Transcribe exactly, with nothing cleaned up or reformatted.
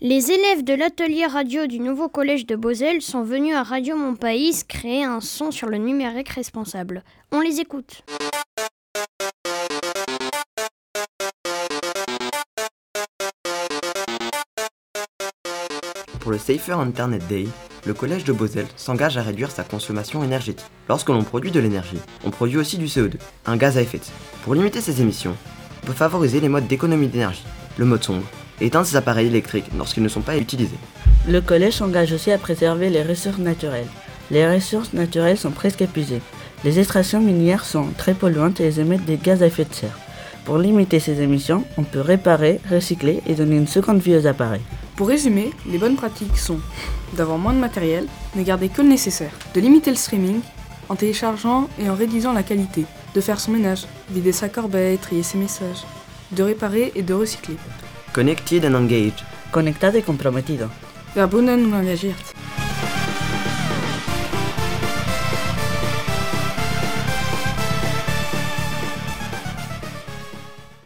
Les élèves de l'atelier radio du nouveau collège de Beauzelle sont venus à Radio Mon Pays créer un son sur le numérique responsable. On les écoute. Pour le Safer Internet Day, le collège de Beauzelle s'engage à réduire sa consommation énergétique. Lorsque l'on produit de l'énergie, on produit aussi du C O deux, un gaz à effet de serre. Pour limiter ces émissions, on peut favoriser les modes d'économie d'énergie, le mode sombre, et éteindre ses appareils électriques lorsqu'ils ne sont pas utilisés. Le collège s'engage aussi à préserver les ressources naturelles. Les ressources naturelles sont presque épuisées. Les extractions minières sont très polluantes et émettent des gaz à effet de serre. Pour limiter ces émissions, on peut réparer, recycler et donner une seconde vie aux appareils. Pour résumer, les bonnes pratiques sont d'avoir moins de matériel, ne garder que le nécessaire, de limiter le streaming en téléchargeant et en réduisant la qualité, de faire son ménage, vider sa corbeille, trier ses messages, de réparer et de recycler. Connected and engaged. Conectado y comprometido. Verbunden und engagiert.